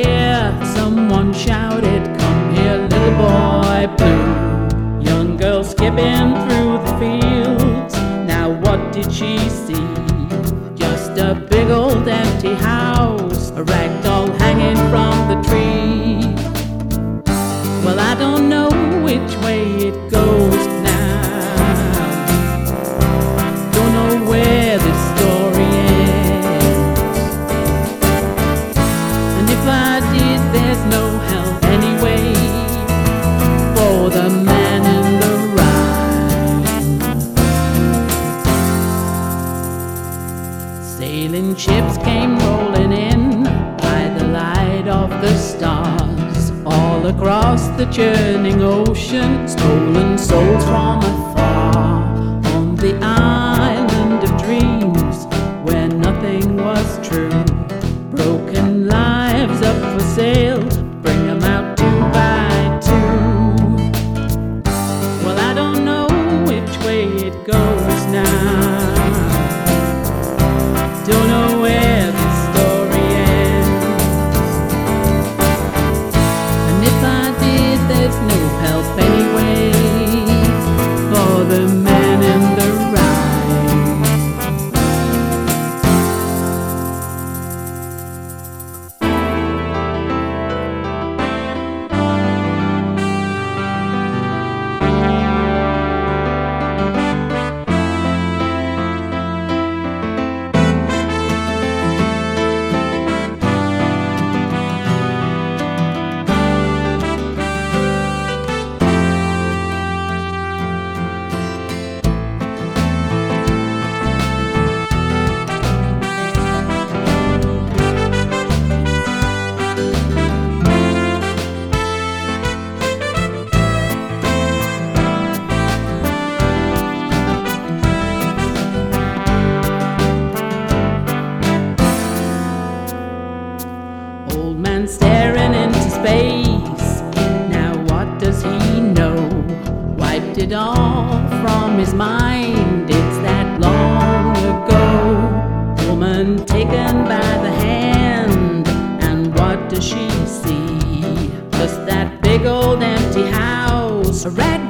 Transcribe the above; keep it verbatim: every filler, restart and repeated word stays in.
hear someone shouted, "Come here, little boy blue." Young girl skipping through the fields. Now what did she see? Just a big old empty house, a rag doll hanging from the tree. Well, I don't know which way it goes now. Don't know where this story ends. And if I did, there's no help anyway for the man in the rhyme. Sailing ships came rolling in by the light of the stars. All across the churning ocean, stolen souls from afar. On the island of dreams, where nothing was true. Broken lives up for sale, bring them out two by two. Well, I don't know which way it goes now. Don't know where this story ends. And if I did, there's no help anyway for the man in the rhyme. Old man staring into space. Now what does he know? Wiped it all from his mind. It's that long ago. Woman taken by the hand. And what does she see? Just that big old empty house. A rat